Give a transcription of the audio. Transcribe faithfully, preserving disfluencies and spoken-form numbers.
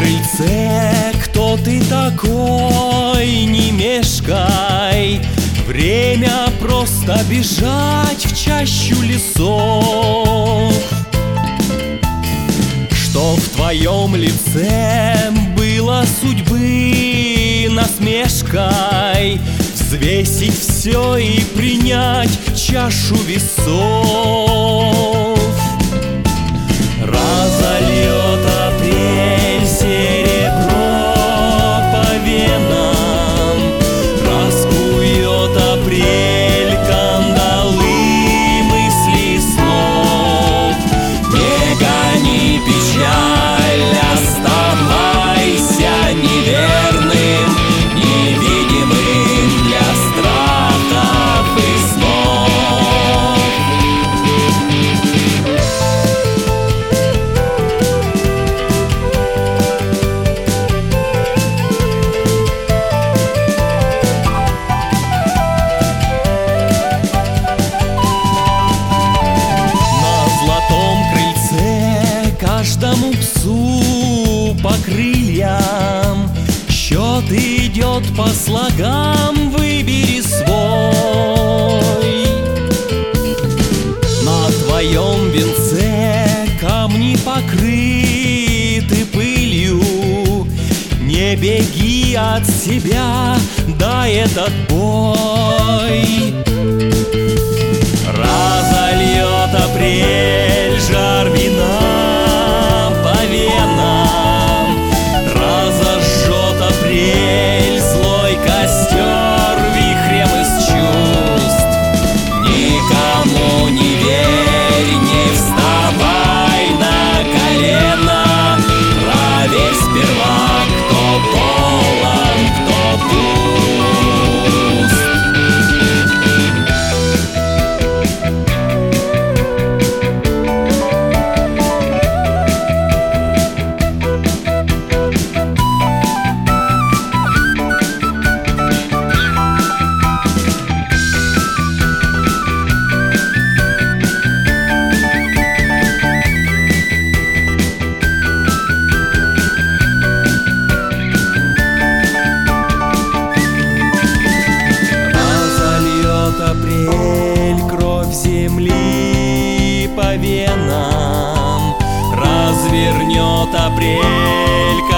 крыльце, кто ты такой, не мешкай. Время просто бежать в чащу лесов. Что в твоем лице было судьбы насмешкой, взвесить все и принять чашу весов. Разольет апрель серебро по венам, раскует апрель кандалы мыслей слов. Не гони печаль, оставайся неверным, невидимым для страхов и снов. Каждому псу по крыльям счет идет по слогам, выбери свой. На твоем венце камни покрыты пылью, не беги от себя, дай этот бой. Разольет апрель жар вина по венам, разожжет апрель злой костер вихрем из чувств. Никому не верь, не вставай на колено, проверь сперва, кто полон, кто пуст. Апрель кровь земли по венам, развернет апрель